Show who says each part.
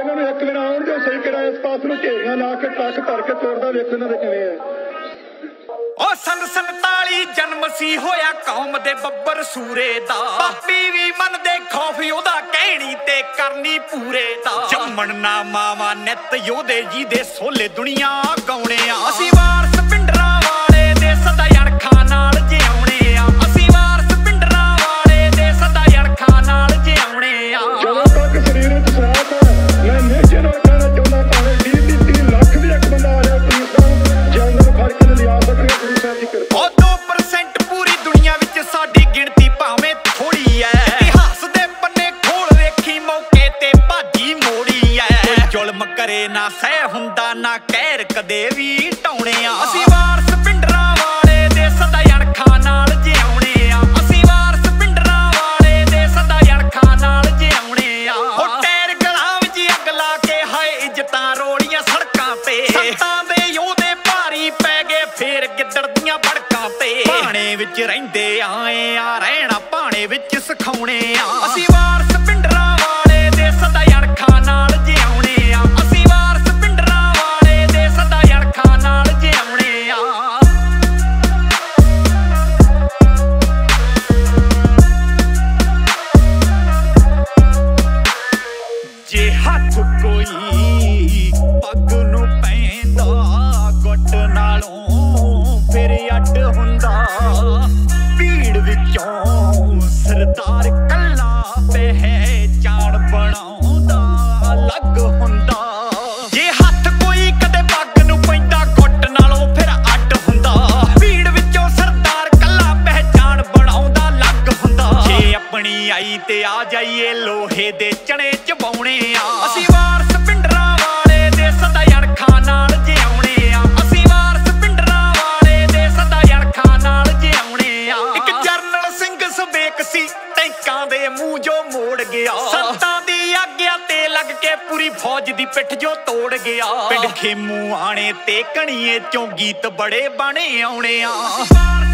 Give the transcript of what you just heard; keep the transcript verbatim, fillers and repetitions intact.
Speaker 1: ਇਹਨਾਂ ਨੂੰ ਇੱਕ ਦਿਨ ਆਉਣ ਦਿਓ ਸਹੀ ਕਰਾਂ ਇਸ ਪਾਸ ਨੂੰ ਢੇਰੀਆਂ ਲਾ ਕੇ ਟਰੱਕ ਭਰ ਕੇ ਤੋੜਦਾ ਵੇਖੋ ਇਹਨਾਂ ਦੇ ਕਿਵੇਂ ਆ।
Speaker 2: ਉਹ ਸੰਨ ਸੰਤਾਲੀ ਜਨਮ ਸੀ ਹੋਇਆ ਕੌਮ ਦੇ ਬੱਬਰ ਸੂਰੇ ਦਾ, ਪਾਪੀ ਵੀ ਮੰਨਦੇ ਖੌਫ ਉਹਦਾ ਕਹਿਣੀ ਤੇ ਕਰਨੀ ਪੂਰੇ ਦਾ। ਜੰਮਣ ਨਾ ਮਾਵਾ ਨਿੱਤ ਯੋਧੇ ਜੀ ਦੇ ਸੋਲੇ ਦੁਨੀਆ ਗਾਉਣੇ ਆ, ਅਸੀਂ ਵਾਰਸ ਪਿੰਡਰਾਂ ਵਾਲੇ ਦੇ ਸਦਾ ਅਣਖਾਂ ਨਾਲ ਜਿਉਣੇ ਆ, ਅਸੀਂ ਵਾਰਸ ਪਿੰਡਰਾਂ ਵਾਲੇ ਦੇ ਸਦਾ ਅਣਖਾਂ ਨਾਲ ਜਿਉਣੇ ਆ।
Speaker 1: ਜਦੋਂ ਤੱਕ ਸਰੀਰ ਵਿੱਚ ਸਾਥ ਮੈਂ ਨੇਜੇ ਨਾਲ ਕਹਿਣਾ ਚਾਹੁੰਦਾ ਭਾਵੇਂ ਵੀਹ ਤੀਹ ਲੱਖ ਵੀ ਇੱਕ ਬੰਦਾ ਆ ਰਿਹਾ ਪੁਲਿਸ ਦਾ ਜੰਗਲ ਫੜ ਕੇ ਲਿਆ ਸਕਦੇ ਪੁਲਿਸ ਸਾਹਿਬ ਦੀ ਕਿਰਪਾ।
Speaker 2: ਉਹ ਦੋ ਪਰਸੈਂਟ ਪੂਰੀ ਦੁਨੀਆ ਵਿੱਚ ਸਾਡੀ ਗਿਣਤੀ ਭਾਵੇਂ ਥੋੜੀ ਐ, ਇਤਿਹਾਸ ਦੇ ਪੰਨੇ ਖੋਲ ਵੇਖੀ ਮੌਕੇ ਤੇ ਭਾਜੀ ਮੋੜੀ ਐ। ਕੋਈ ਜ਼ੁਲਮ ਕਰੇ ਨਾ ਸਹਿ ਹੁੰਦਾ ਨਾ ਕਹਿਰ ਕਦੇ ਵੀ ਢਾਉਣੇ ਆ, ਅਸੀਂ ਵਾਰਸ ਪਿੰਡਰਾਂ ਵਾਲੇ ਦੇ ਸਦਾ ਅਣਖਾਂ ਨਾਲ ਜਿਉਣੇ ਆ, ਅਸੀਂ ਵਾਰਸ ਪਿੰਡਰਾਂ ਵਾਲੇ ਦੇ ਸਦਾ ਅਣਖਾਂ ਨਾਲ ਜਿਉਣੇ ਆ। ਉਹ ਟੈਰ ਗਲਾਂ ਵਿੱਚ ਅੱਗ ਲਾ ਕੇ ਹਾਏ ਇੱਜ਼ਤਾਂ ਰੋੜੀਆਂ ਸੜਕਾਂ ਤੇ, ਸੰਤਾਂ ਦੇ ਯੋਧੇ ਭਾਰੀ ਪੈ ਗਏ ਫੇਰ ਗਿੱਦੜ ਦੀਆਂ ਬੜਕਾਂ ਤੇ। ਭਾਣੇ ਵਿੱਚ ਰਹਿੰਦੇ ਆਏ ਆ ਰਹਿਣਾ ਭਾਣੇ ਵਿੱਚ ਸਿਖਾਉਣੇ ਆ, ਅਸੀਂ ਵਾਰਸ ਪਿੰਡਰਾਂ ਵਾਲੇ ਦੇ ਸਦਾ ਅਣਖਾਂ ਨਾਲ ਜਿਉਣੇ ਆ, ਅਸੀਂ ਵਾਰਸ ਪਿੰਡਰਾਂ ਵਾਲੇ ਦੇ ਸਦਾ ਅਣਖਾਂ ਨਾਲ ਜਿਉਣੇ ਆ। ਜੇ ਹੱਥ ਕੋਈ ਪੱਗ ਨੂੰ ਪੈਂਦਾ ਗੁੱਟ ਨਾਲੋਂ ਫਿਰ ਅੱਡ ਹੁੰਦਾ, ਭੀੜ ਵਿੱਚੋਂ ਸਰਦਾਰ ਕੱਲਾ ਪਹਿਚਾਣ ਬਣਾਉਂਦਾ ਅਲੱਗ ਹੁੰਦਾ। ਜੇ ਹੱਥ ਕੋਈ ਕਦੇ ਪੱਗ ਨੂੰ ਪੈਂਦਾ ਗੁੱਟ ਨਾਲੋਂ ਫਿਰ ਅੱਡ ਹੁੰਦਾ, ਭੀੜ ਵਿੱਚੋਂ ਸਰਦਾਰ ਕੱਲਾ ਪਹਿਚਾਣ ਬਣਾਉਂਦਾ ਅਲੱਗ ਹੁੰਦਾ। ਜੇ ਆਪਣੀ ਆਈ ਤੇ ਆ ਜਾਈਏ ਲੋਹੇ ਦੇ ਚਣੇ ਚਬਾਉਣੇ ਆ, ਅਸੀਂ ਵਾਰਸ ਪਿੰਡਰਾਂ ਵਾਲੇ ਦੇ ਸਦਾ ਅਣਖਾਂ ਨਾਲ ਜਿਉਣੇ ਆ, ਅਸੀਂ ਵਾਰਸ ਪਿੰਡਰਾਂ ਵਾਲੇ ਦੇ ਸਦਾ ਅਣਖਾਂ ਨਾਲ ਜਿਉਣੇ ਆ। ਇੱਕ ਜਰਨਲ ਸਿੰਘ ਸਵੇਕ ਸੀ ਟੈਂਕਾਂ ਦੇ ਮੂੰਹ ਜੋ ਮੋੜ ਗਿਆ, ਸੰਤਾਂ ਦੀ ਆਗਿਆ ਤੇ ਲੱਗ ਕੇ ਪੂਰੀ ਫੌਜ ਦੀ ਪਿੱਠ ਜੋ ਤੋੜ ਗਿਆ। ਪਿੰਡ ਖੇਮੂ ਆਣੇ ਤੇ ਕਣੀਏ ਚੋਂ ਗੀਤ ਬੜੇ ਬਣੇ ਆਉਣੇ ਆ।